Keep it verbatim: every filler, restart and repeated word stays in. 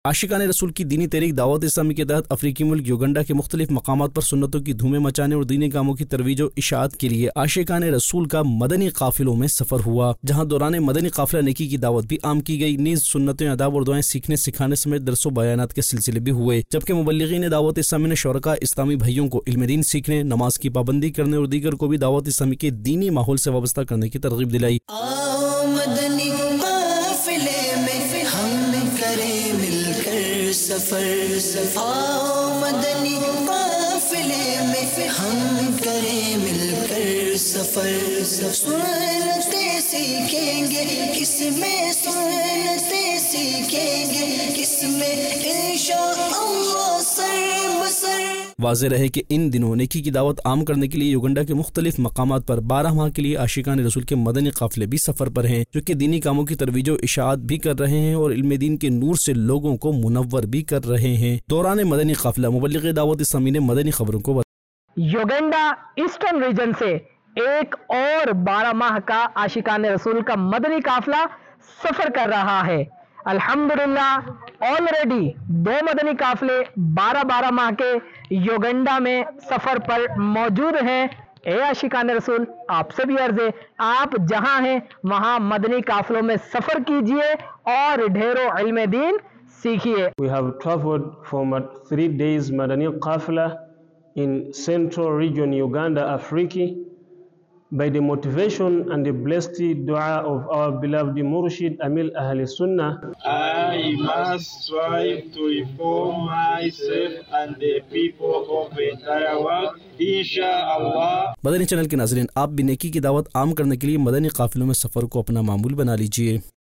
आशिकान रसूल की दीनी तहरीक दावत इस्लामी के तहत अफ्रीकी मुल्क युगंडा के मुख्तलिफ मकामात पर सुन्नतों की धूमें मचाने और दीनी कामों की तरवीज और इशाअत के लिए आशिकान रसूल का मदनी काफिलों में सफर हुआ, जहाँ दौरान मदनी काफिला नेकी की दावत भी आम की गई। नीज सुन्नतें, आदाब और दुआएं सीखने सिखाने समेत दरसो बयानात के सिलसिले भी हुए, जबकि मुबल्लिगीन दावत इस्लामी ने शरका इस्लामी भाइयों को इल्म दीन सीखने, नमाज की पाबंदी करने और दीगर को भी दावत इस्लामी के दीनी माहौल से वाबस्ता करने की तरगीब दिलाई। सफर आओ मदनी काफिले में हम करें मिलकर सफर, सुनते सीखेंगे किसमें, सुनते सीखेंगे किसमें, इंशाअल्लाह सर बसर। वाज़ेह रहे कि इन दिनों नेकी की दावत आम करने के लिए युगंडा के मुख्तलिफ मकामात पर बारह माह के लिए आशिकान रसूल के मदनी काफिले भी सफर पर हैं, जो कि दीनी कामों की तरवीज और इशाअत भी कर रहे हैं और इल्म दीन के नूर से लोगों को मुनव्वर भी कर रहे हैं। दौरान मदनी काफिला मुबल्लिग दावत इस्लामी ने मदनी खबरों को बताया। युगंडा ईस्टर्न रीजन से एक और बारह माह का आशिकान रसूल का मदनी काफिला सफर कर रहा है। अल्हम्दुलिल्लाह ऑलरेडी दो मदनी काफिले बारह बारह माह के युगंडा में सफर पर मौजूद हैं। ए आशिकान रसूल, आपसे भी अर्ज है, आप जहां हैं वहां मदनी काफिलों में सफर कीजिए और ढेरों इल्म दीन सीखिए। We have traveled from a three days Madani Qafla in central region Uganda, Africa, by the motivation and the blessed dua of our beloved Murshid Amil Ahli Sunnah. I must strive to reform myself and the people of the entire world, inshallah. Madani channel के नाज़रीन, आप भी नेकी की दावत आम करने के लिए मदनी काफिलों में सफर को अपना मामूल बना लीजिए।